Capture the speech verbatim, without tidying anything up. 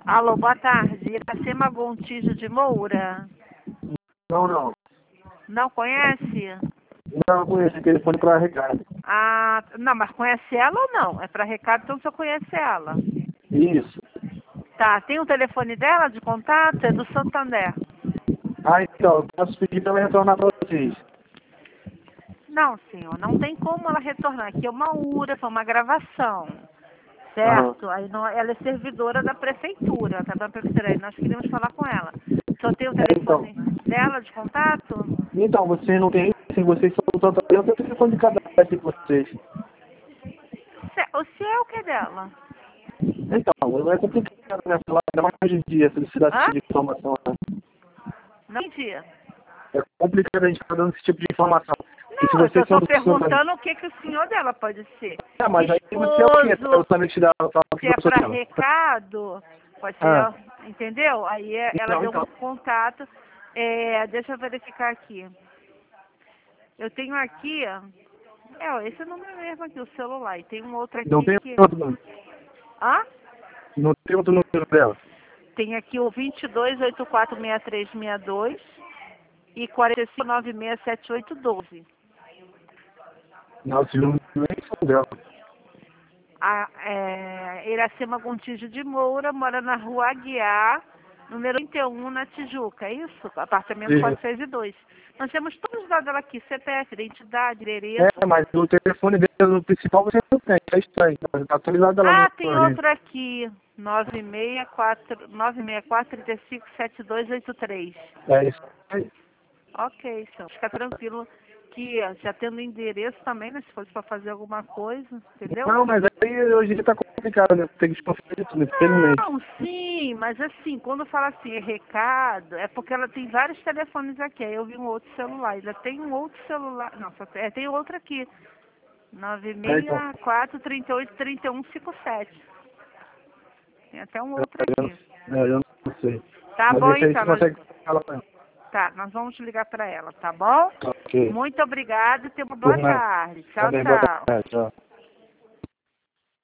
Alô, boa tarde. Iracema Gontijo de Moura. Não, não. Não conhece? Não conheço esse telefone para Ricardo. Ah, não, mas conhece ela ou não? É para recado, então você conhece ela. Isso. Tá, tem o telefone dela de contato? É do Santander. Ah, então, eu posso pedir para ela retornar para vocês. Não, senhor, não tem como ela retornar. Aqui é uma U R A, foi uma gravação. Aham. Certo? Aí não, ela é servidora da prefeitura, tá? Da prefeitura. Aí nós queríamos falar com ela. Só tem o É, então. telefone dela de contato? Então, vocês não têm, assim, vocês são do Santander, eu tenho o telefone de cadastro com vocês. Se- O seu é o que é dela? Então, é complicado, né? Falar ainda mais hoje em dia, essa necessidade Hã? de informação, né? Não entendi. É complicado a gente estar dando esse tipo de informação. E se Não, eu só vocês são estou do Santander... perguntando o que, que o senhor dela pode ser. Ah, mas aí você é o quê? Esposo, Eu também te dar o se que é eu sou para dela. recado, pode ser, Ah, entendeu? Aí é- ela então, deu então. um contato. É, deixa eu verificar aqui. Eu tenho aqui, ó, é, ó, esse número mesmo aqui, o celular. E tem um outro Não aqui tem que... outro número. Hã? Não tem outro número dela. Tem aqui o vinte e dois, oitenta e quatro, sessenta e três, sessenta e dois e quarenta e cinco, noventa e seis, setenta e oito, doze. Não, esse número nem são dela. A, é, Iracema Gontijo de Moura mora na rua Aguiar, número trinta e um, na Tijuca, é isso? Apartamento Isso. quatrocentos e dois. Nós temos todos os dados dela aqui, C P F, identidade, endereço. É, mas o telefone dele no principal você não tem, é estranho. Mas tá atualizado lá Ah, no tem no- outro aqui, nove seis quatro, nove seis quatro, trinta e cinco, setenta e dois, oitenta e três. É isso aí. Ok, então fica tranquilo que ó, já tendo endereço também, né? Se fosse para fazer alguma coisa, entendeu? Não, mas aí hoje em dia tá complicado, né? Tem que desconfiar de tudo, infelizmente. Não, sim, mas assim, quando fala assim, é recado, é porque ela tem vários telefones aqui. Aí eu vi um outro celular, ainda tem um outro celular, não, só tem, é, tem outro aqui. nove É, então. seis quatro, trinta e oito, trinta e um, cinquenta e sete. Tem até um outro Eu, aqui. não- é, eu não sei. Tá Mas bom esse aí então, você nós, consegue falar com ela. tá, nós vamos ligar para ela, tá bom? Ok. Muito obrigada e tenha uma boa Por nada. tarde. Tchau, Também, boa tchau. tarde. Tchau.